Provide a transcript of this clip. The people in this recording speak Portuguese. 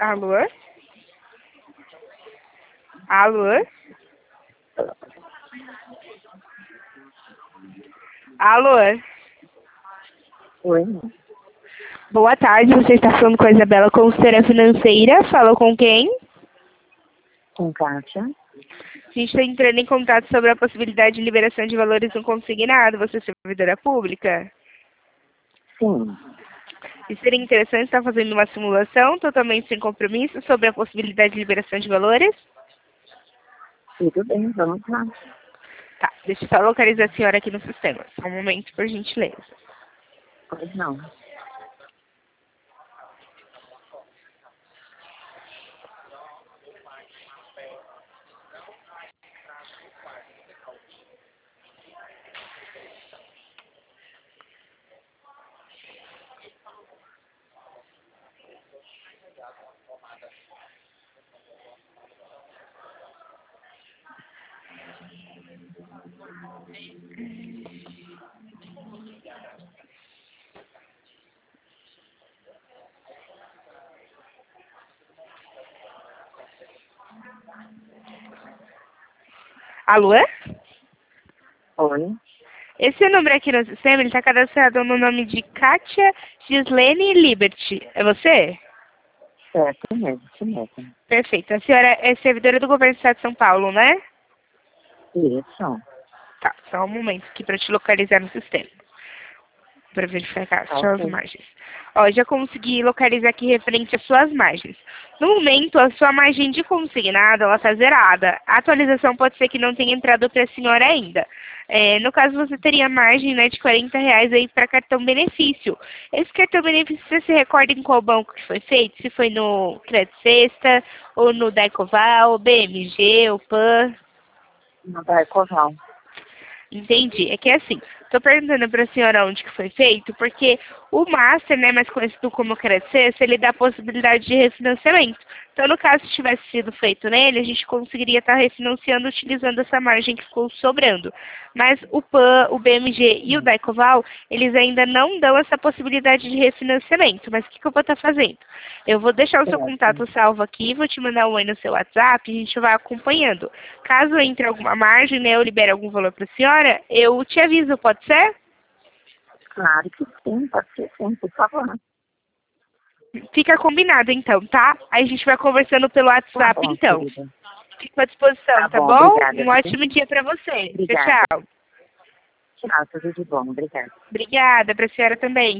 Alô? Alô? Alô? Oi, Boa tarde, você está falando com a Isabela, consultora financeira. Falou com quem? com Kátia. A gente está entrando em contato sobre a possibilidade de liberação de valores no consignado. Você é servidora pública? Sim, E seria interessante estar fazendo uma simulação totalmente sem compromisso sobre a possibilidade de liberação de valores? tudo bem, vamos lá. Tá, deixa eu só localizar a senhora aqui no sistema. Só um momento, por gentileza. Pois não. Alô? Oi, Esse número aqui no sistema, ele está cadastrado no nome de Kátia Gislene Liberty. É você? certo mesmo, isso mesmo. Perfeito. A senhora é servidora do governo do estado de São Paulo, né? Isso, Tá, só um momento aqui para te localizar no sistema. Para verificar as suas ok. margens. Ó, já consegui localizar aqui referente às suas margens. No momento, a sua margem de consignado, ela está zerada. A atualização pode ser que não tenha entrado para a senhora ainda. No caso, você teria margem, né, de R$ 40 aí para cartão benefício. Esse cartão benefício, você se recorda em qual banco que foi feito? Se foi no Crédito Sexta, ou no Daicoval, BMG, ou PAN? Não vai Coval. Entendi. É que é assim, estou perguntando para a senhora onde que foi feito, porque o Master, né, mais conhecido como Crescer, ele dá a possibilidade de refinanciamento. Então, no caso, se tivesse sido feito nele, a gente conseguiria estar refinanciando utilizando essa margem que ficou sobrando. Mas o PAN, o BMG e o Daicoval, eles ainda não dão essa possibilidade de refinanciamento. Mas o que eu vou estar fazendo? Eu vou deixar o seu Certo. contato salvo aqui, vou te mandar um oi no seu WhatsApp e a gente vai acompanhando. Caso entre alguma margem, né, eu libere algum valor para a senhora, eu te aviso, pode ser? Claro que sim, pode ser sim, por favor. Fica combinado então, tá? Aí a gente vai conversando pelo Tá WhatsApp bom, então. querida. Fico à disposição, Tá tá bom, bom? obrigada. Um ótimo dia para você. Tchau, Obrigada. tchau. Tchau, tudo de bom, obrigada. Obrigada, para a senhora também.